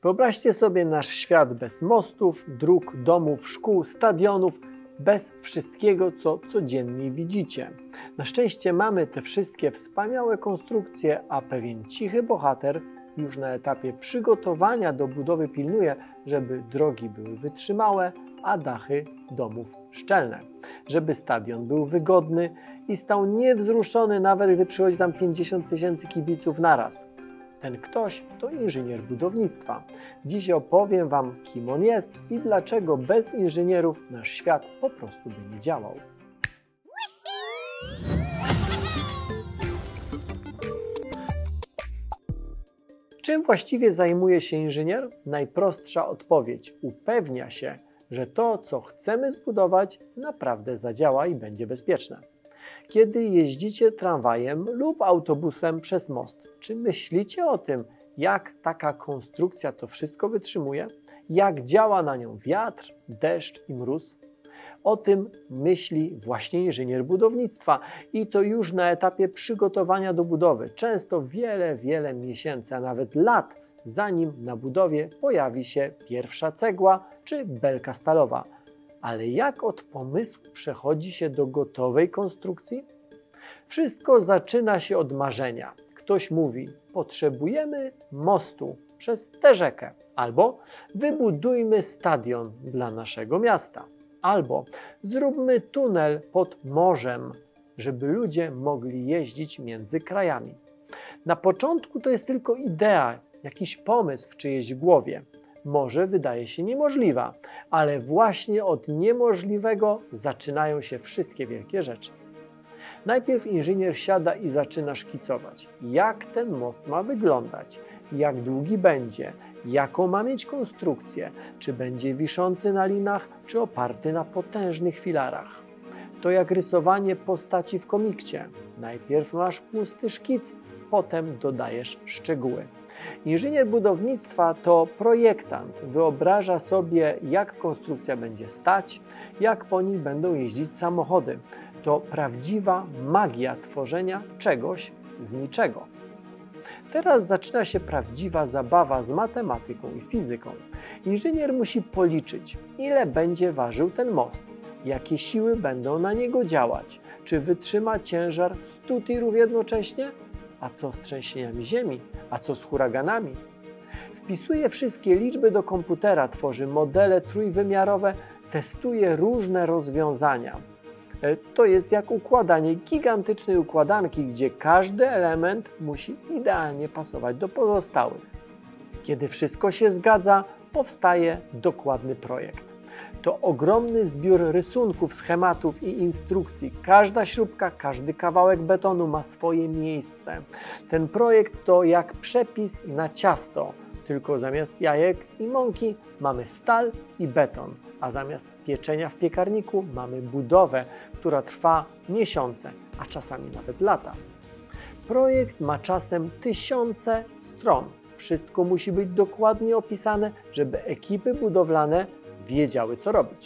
Wyobraźcie sobie nasz świat bez mostów, dróg, domów, szkół, stadionów, bez wszystkiego, co codziennie widzicie. Na szczęście mamy te wszystkie wspaniałe konstrukcje, a pewien cichy bohater już na etapie przygotowania do budowy pilnuje, żeby drogi były wytrzymałe, a dachy domów szczelne. Żeby stadion był wygodny i stał niewzruszony, nawet gdy przychodzi tam 50 000 kibiców naraz. Ten ktoś to inżynier budownictwa. Dziś opowiem Wam, kim on jest i dlaczego bez inżynierów nasz świat po prostu by nie działał. Czym właściwie zajmuje się inżynier? Najprostsza odpowiedź. Upewnia się, że to, co chcemy zbudować, naprawdę zadziała i będzie bezpieczne. Kiedy jeździcie tramwajem lub autobusem przez most, czy myślicie o tym, jak taka konstrukcja to wszystko wytrzymuje? Jak działa na nią wiatr, deszcz i mróz? O tym myśli właśnie inżynier budownictwa i to już na etapie przygotowania do budowy. Często wiele miesięcy, a nawet lat, zanim na budowie pojawi się pierwsza cegła czy belka stalowa. Ale jak od pomysłu przechodzi się do gotowej konstrukcji? Wszystko zaczyna się od marzenia. Ktoś mówi, potrzebujemy mostu przez tę rzekę, albo wybudujmy stadion dla naszego miasta, albo zróbmy tunel pod morzem, żeby ludzie mogli jeździć między krajami. Na początku to jest tylko idea, jakiś pomysł w czyjejś głowie. Może wydaje się niemożliwa, ale właśnie od niemożliwego zaczynają się wszystkie wielkie rzeczy. Najpierw inżynier siada i zaczyna szkicować, jak ten most ma wyglądać, jak długi będzie, jaką ma mieć konstrukcję, czy będzie wiszący na linach, czy oparty na potężnych filarach. To jak rysowanie postaci w komikcie. Najpierw masz pusty szkic, potem dodajesz szczegóły. Inżynier budownictwa to projektant. Wyobraża sobie, jak konstrukcja będzie stać, jak po niej będą jeździć samochody. To prawdziwa magia tworzenia czegoś z niczego. Teraz zaczyna się prawdziwa zabawa z matematyką i fizyką. Inżynier musi policzyć, ile będzie ważył ten most, jakie siły będą na niego działać, czy wytrzyma ciężar 100 tirów jednocześnie, a co z trzęsieniami ziemi, a co z huraganami. Wpisuje wszystkie liczby do komputera, tworzy modele trójwymiarowe, testuje różne rozwiązania. To jest jak układanie gigantycznej układanki, gdzie każdy element musi idealnie pasować do pozostałych. Kiedy wszystko się zgadza, powstaje dokładny projekt. To ogromny zbiór rysunków, schematów i instrukcji. Każda śrubka, każdy kawałek betonu ma swoje miejsce. Ten projekt to jak przepis na ciasto, tylko zamiast jajek i mąki mamy stal i beton, a zamiast pieczenia w piekarniku mamy budowę, która trwa miesiące, a czasami nawet lata. Projekt ma czasem tysiące stron. Wszystko musi być dokładnie opisane, żeby ekipy budowlane wiedziały, co robić.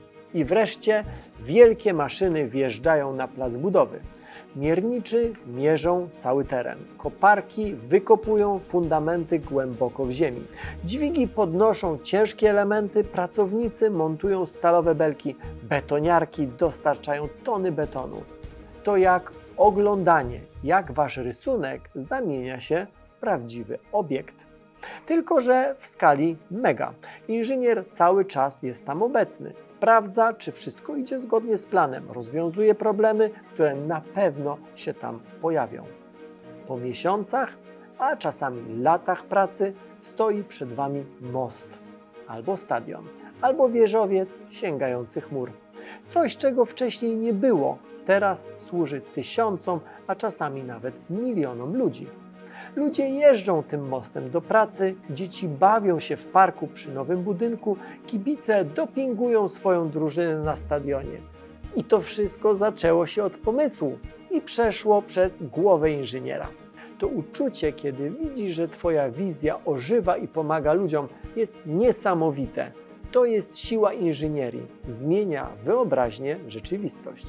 I wreszcie wielkie maszyny wjeżdżają na plac budowy. Mierniczy mierzą cały teren. Koparki wykopują fundamenty głęboko w ziemi. Dźwigi podnoszą ciężkie elementy, pracownicy montują stalowe belki, betoniarki dostarczają tony betonu. To jak oglądanie, jak wasz rysunek zamienia się w prawdziwy obiekt. Tylko że w skali mega. Inżynier cały czas jest tam obecny. Sprawdza, czy wszystko idzie zgodnie z planem. Rozwiązuje problemy, które na pewno się tam pojawią. Po miesiącach, a czasami latach pracy stoi przed Wami most. Albo stadion, albo wieżowiec sięgający chmur. Coś, czego wcześniej nie było, teraz służy tysiącom, a czasami nawet milionom ludzi. Ludzie jeżdżą tym mostem do pracy, dzieci bawią się w parku przy nowym budynku, kibice dopingują swoją drużynę na stadionie. I to wszystko zaczęło się od pomysłu i przeszło przez głowę inżyniera. To uczucie, kiedy widzisz, że Twoja wizja ożywa i pomaga ludziom, jest niesamowite. To jest siła inżynierii. Zmienia wyobraźnię w rzeczywistość.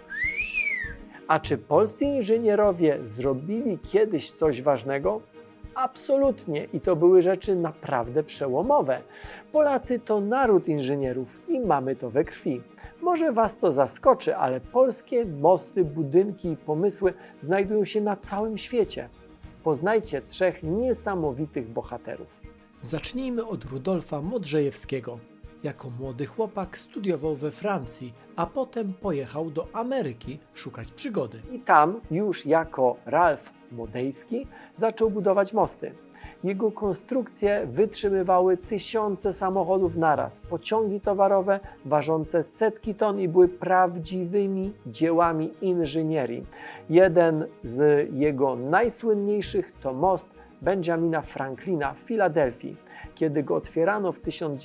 A czy polscy inżynierowie zrobili kiedyś coś ważnego? Absolutnie i to były rzeczy naprawdę przełomowe. Polacy to naród inżynierów i mamy to we krwi. Może Was to zaskoczy, ale polskie mosty, budynki i pomysły znajdują się na całym świecie. Poznajcie 3 niesamowitych bohaterów. Zacznijmy od Rudolfa Modrzejewskiego. Jako młody chłopak studiował we Francji, a potem pojechał do Ameryki szukać przygody. I tam już jako Ralph Modejski zaczął budować mosty. Jego konstrukcje wytrzymywały tysiące samochodów naraz, pociągi towarowe ważące setki ton i były prawdziwymi dziełami inżynierii. Jeden z jego najsłynniejszych to most Benjamina Franklina w Filadelfii. Kiedy go otwierano w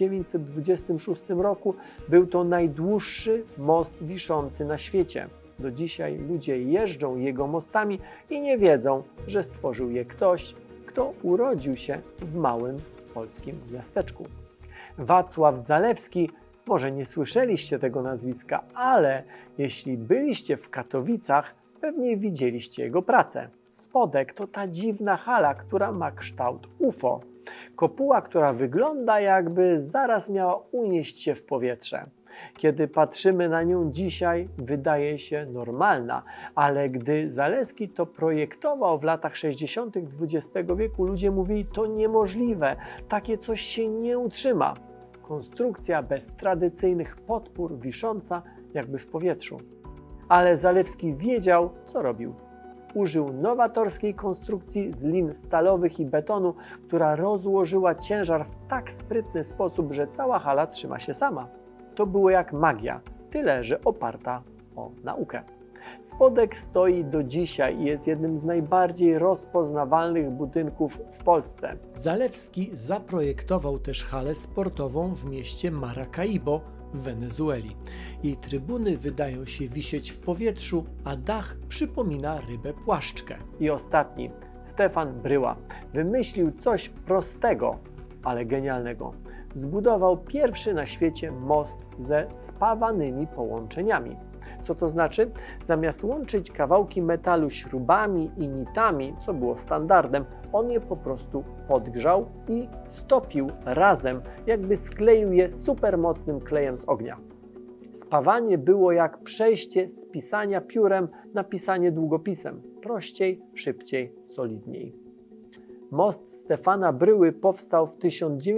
1926 roku, był to najdłuższy most wiszący na świecie. Do dzisiaj ludzie jeżdżą jego mostami i nie wiedzą, że stworzył je ktoś, kto urodził się w małym polskim miasteczku. Wacław Zalewski, może nie słyszeliście tego nazwiska, ale jeśli byliście w Katowicach, pewnie widzieliście jego pracę. Spodek to ta dziwna hala, która ma kształt UFO. Kopuła, która wygląda, jakby zaraz miała unieść się w powietrze. Kiedy patrzymy na nią dzisiaj, wydaje się normalna, ale gdy Zaleski to projektował w latach 60. XX wieku, ludzie mówili, to niemożliwe, takie coś się nie utrzyma. Konstrukcja bez tradycyjnych podpór, wisząca jakby w powietrzu. Ale Zalewski wiedział, co robił. Użył nowatorskiej konstrukcji z lin stalowych i betonu, która rozłożyła ciężar w tak sprytny sposób, że cała hala trzyma się sama. To było jak magia, tyle że oparta o naukę. Spodek stoi do dzisiaj i jest jednym z najbardziej rozpoznawalnych budynków w Polsce. Zalewski zaprojektował też halę sportową w mieście Maracaibo w Wenezueli. Jej trybuny wydają się wisieć w powietrzu, a dach przypomina rybę płaszczkę. I ostatni, Stefan Bryła, wymyślił coś prostego, ale genialnego. Zbudował pierwszy na świecie most ze spawanymi połączeniami. Co to znaczy? Zamiast łączyć kawałki metalu śrubami i nitami, co było standardem, on je po prostu podgrzał i stopił razem, jakby skleił je supermocnym klejem z ognia. Spawanie było jak przejście z pisania piórem na pisanie długopisem. Prościej, szybciej, solidniej. Most Stefana Bryły powstał w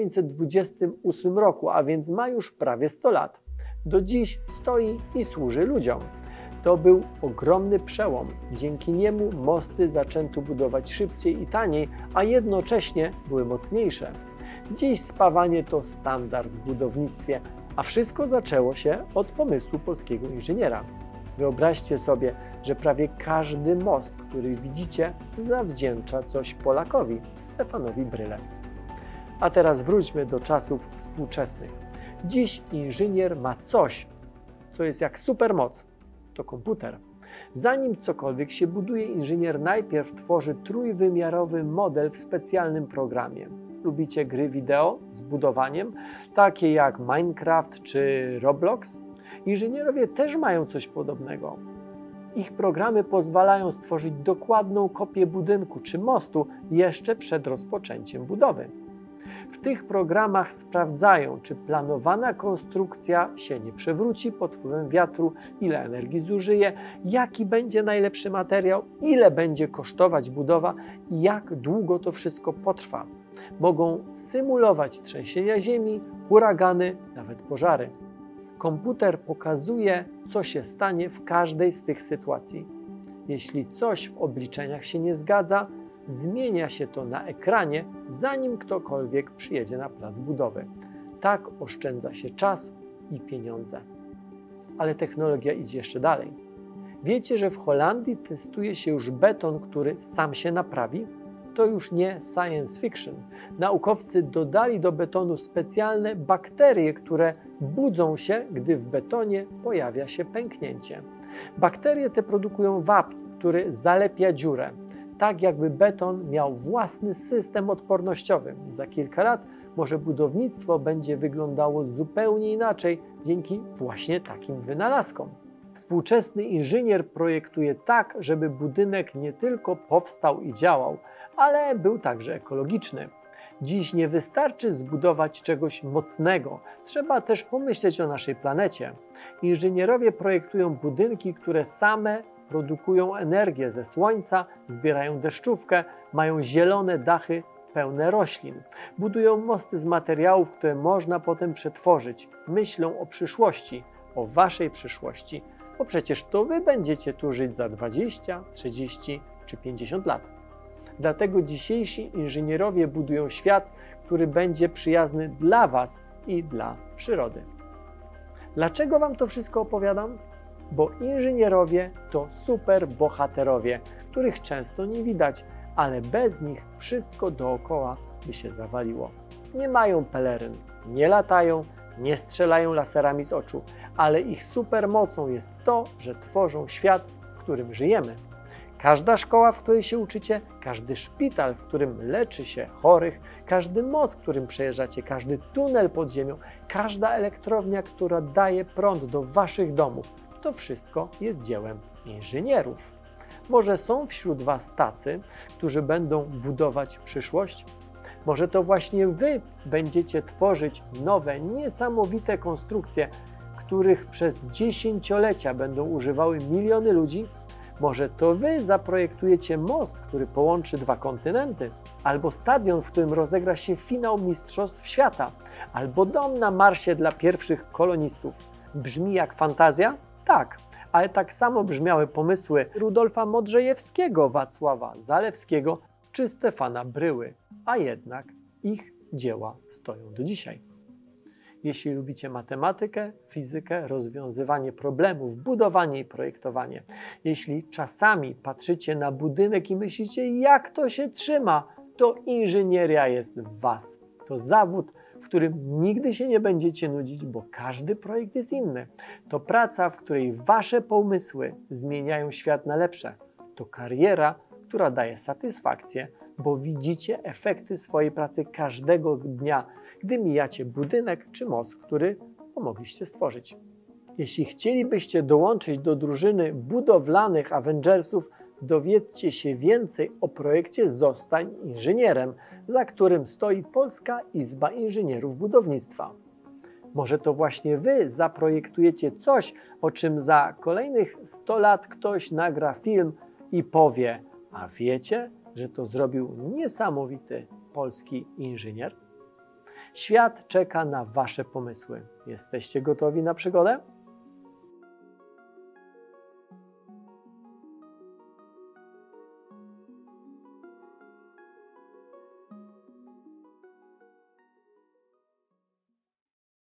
1928 roku, a więc ma już prawie 100 lat. Do dziś stoi i służy ludziom. To był ogromny przełom. Dzięki niemu mosty zaczęto budować szybciej i taniej, a jednocześnie były mocniejsze. Dziś spawanie to standard w budownictwie, a wszystko zaczęło się od pomysłu polskiego inżyniera. Wyobraźcie sobie, że prawie każdy most, który widzicie, zawdzięcza coś Polakowi, Stefanowi Bryle. A teraz wróćmy do czasów współczesnych. Dziś inżynier ma coś, co jest jak supermoc. To komputer. Zanim cokolwiek się buduje, inżynier najpierw tworzy trójwymiarowy model w specjalnym programie. Lubicie gry wideo z budowaniem, takie jak Minecraft czy Roblox? Inżynierowie też mają coś podobnego. Ich programy pozwalają stworzyć dokładną kopię budynku czy mostu jeszcze przed rozpoczęciem budowy. W tych programach sprawdzają, czy planowana konstrukcja się nie przewróci pod wpływem wiatru, ile energii zużyje, jaki będzie najlepszy materiał, ile będzie kosztować budowa i jak długo to wszystko potrwa. Mogą symulować trzęsienia ziemi, huragany, nawet pożary. Komputer pokazuje, co się stanie w każdej z tych sytuacji. Jeśli coś w obliczeniach się nie zgadza, zmienia się to na ekranie, zanim ktokolwiek przyjedzie na plac budowy. Tak oszczędza się czas i pieniądze. Ale technologia idzie jeszcze dalej. Wiecie, że w Holandii testuje się już beton, który sam się naprawi? To już nie science fiction. Naukowcy dodali do betonu specjalne bakterie, które budzą się, gdy w betonie pojawia się pęknięcie. Bakterie te produkują wapń, który zalepia dziurę. Tak jakby beton miał własny system odpornościowy. Za kilka lat może budownictwo będzie wyglądało zupełnie inaczej dzięki właśnie takim wynalazkom. Współczesny inżynier projektuje tak, żeby budynek nie tylko powstał i działał, ale był także ekologiczny. Dziś nie wystarczy zbudować czegoś mocnego, trzeba też pomyśleć o naszej planecie. Inżynierowie projektują budynki, które same produkują energię ze słońca, zbierają deszczówkę, mają zielone dachy pełne roślin. Budują mosty z materiałów, które można potem przetworzyć. Myślą o przyszłości, o waszej przyszłości, bo przecież to wy będziecie tu żyć za 20, 30 czy 50 lat. Dlatego dzisiejsi inżynierowie budują świat, który będzie przyjazny dla was i dla przyrody. Dlaczego wam to wszystko opowiadam? Bo inżynierowie to super bohaterowie, których często nie widać, ale bez nich wszystko dookoła by się zawaliło. Nie mają peleryn, nie latają, nie strzelają laserami z oczu, ale ich supermocą jest to, że tworzą świat, w którym żyjemy. Każda szkoła, w której się uczycie, każdy szpital, w którym leczy się chorych, każdy most, którym przejeżdżacie, każdy tunel pod ziemią, każda elektrownia, która daje prąd do waszych domów, to wszystko jest dziełem inżynierów. Może są wśród was tacy, którzy będą budować przyszłość? Może to właśnie wy będziecie tworzyć nowe, niesamowite konstrukcje, których przez dziesięciolecia będą używały miliony ludzi? Może to wy zaprojektujecie most, który połączy dwa kontynenty, albo stadion, w którym rozegra się finał Mistrzostw Świata, albo dom na Marsie dla pierwszych kolonistów. Brzmi jak fantazja? Tak, ale tak samo brzmiały pomysły Rudolfa Modrzejewskiego, Wacława Zalewskiego czy Stefana Bryły, a jednak ich dzieła stoją do dzisiaj. Jeśli lubicie matematykę, fizykę, rozwiązywanie problemów, budowanie i projektowanie, jeśli czasami patrzycie na budynek i myślicie, jak to się trzyma, to inżynieria jest w was. To zawód, w którym nigdy się nie będziecie nudzić, bo każdy projekt jest inny. To praca, w której wasze pomysły zmieniają świat na lepsze. To kariera, która daje satysfakcję, bo widzicie efekty swojej pracy każdego dnia, gdy mijacie budynek czy most, który pomogliście stworzyć. Jeśli chcielibyście dołączyć do drużyny budowlanych Avengersów, dowiedzcie się więcej o projekcie Zostań inżynierem, za którym stoi Polska Izba Inżynierów Budownictwa. Może to właśnie wy zaprojektujecie coś, o czym za kolejnych 100 lat ktoś nagra film i powie: a wiecie, że to zrobił niesamowity polski inżynier? Świat czeka na wasze pomysły. Jesteście gotowi na przygodę?